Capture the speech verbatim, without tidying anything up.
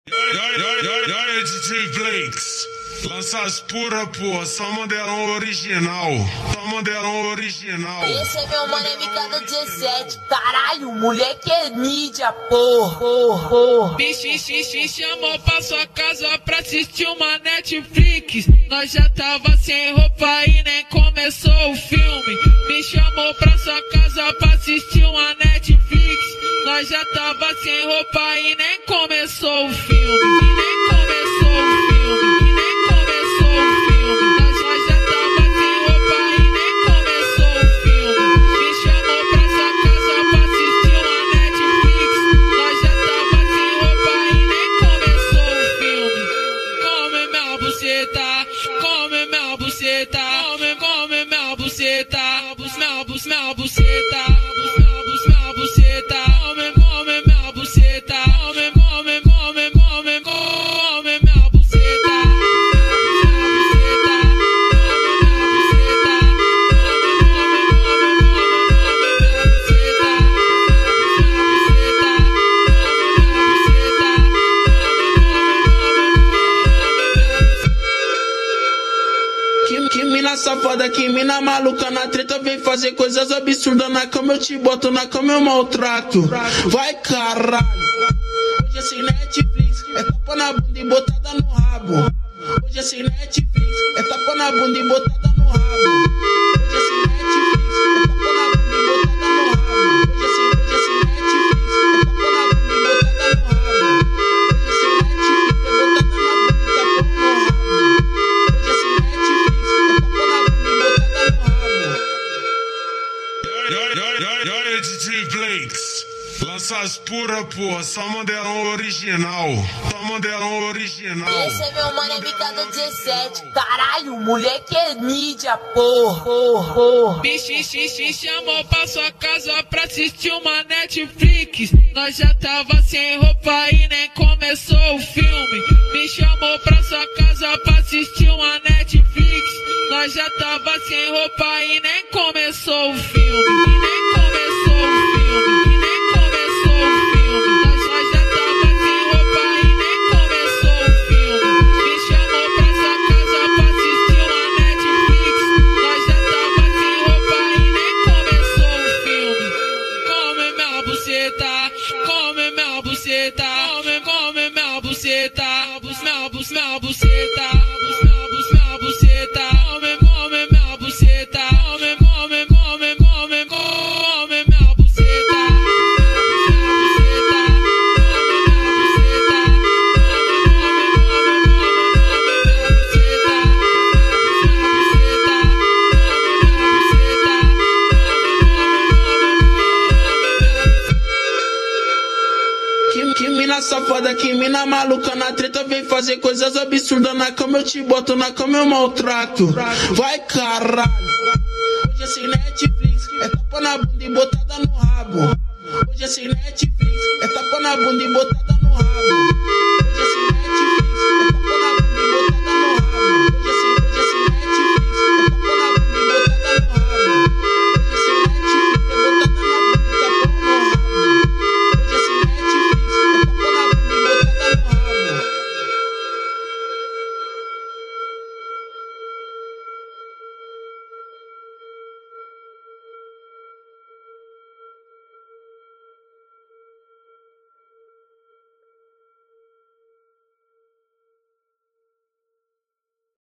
E aí, D J Blanks, lança as pura, pô, só mandelão original, só mandelão original. Esse é meu mano M K do dezessete, caralho, moleque é mídia, porra, porra, porra. Me chamou pra sua casa pra assistir uma Netflix. Nós já tava sem roupa e nem começou o filme. Me chamou pra sua casa pra assistir uma Netflix. Nós já tava sem roupa e nem começou o filme. E nem começou o filme. E nem começou o filme. Nós, nós já tava sem roupa e nem começou o filme. Me chamou pra sua casa pra assistir uma Netflix. Nós já tava sem roupa e nem começou o filme. Come minha buceta, come minha buceta, come, come minha buceta, minha buceta, minha buceta, minha buceta, come, come minha buceta, come, come, come, come, come minha buceta, minha buceta, come minha buceta, Que, que mina safada, que mina maluca na treta, vem fazer coisas absurdas na cama, eu te boto na cama, eu maltrato. Vai caralho. Hoje é sem Netflix, é tapa na bunda e botada no rabo. Hoje é sem Netflix, é tapa na bunda e botada no rabo. Hoje é sem Netflix, é tapa na bunda e botada no rabo. Hoje é sem, hoje é sem Netflix, é tapa na bunda e botada no rabo. Hoje é sem Netflix, é botada na bunda e tapa no rabo. Hoje é sem Netflix, é tapa na bunda e botada no rabo. E aí, D J Blanks, lança as pura, pô, só mandelão original, só mandelão original. Esse é meu mano M K do dezessete, caralho, moleque é mídia, porra, porra, porra. Me chamou pra sua casa pra assistir uma Netflix. Nós já tava sem roupa e nem começou o filme. Me chamou pra sua casa pra assistir uma Netflix. Nós já tava sem roupa e nem começou o filme. E nem começou o filme. E nem começou o filme. Nós, nós já tava sem roupa e nem começou o filme. Me chamou pra sua casa pra assistir uma Netflix. Nós já tava sem roupa e nem começou o filme. Come minha buceta, come minha buceta, come, come minha buceta, minha buceta, minha buceta, minha buceta, come, come minha buceta, come, come, come, come, come minha buceta, minha buceta, come minha buceta, come, come, come, come, come minha buceta, Que, que mina safada, que mina maluca na treta, vem fazer coisas absurdas na cama, eu te boto na cama, eu maltrato. Vai caralho. Hoje é sem Netflix, é tapa na bunda e botada no rabo. Hoje é sem Netflix, é tapa na bunda e botada no rabo.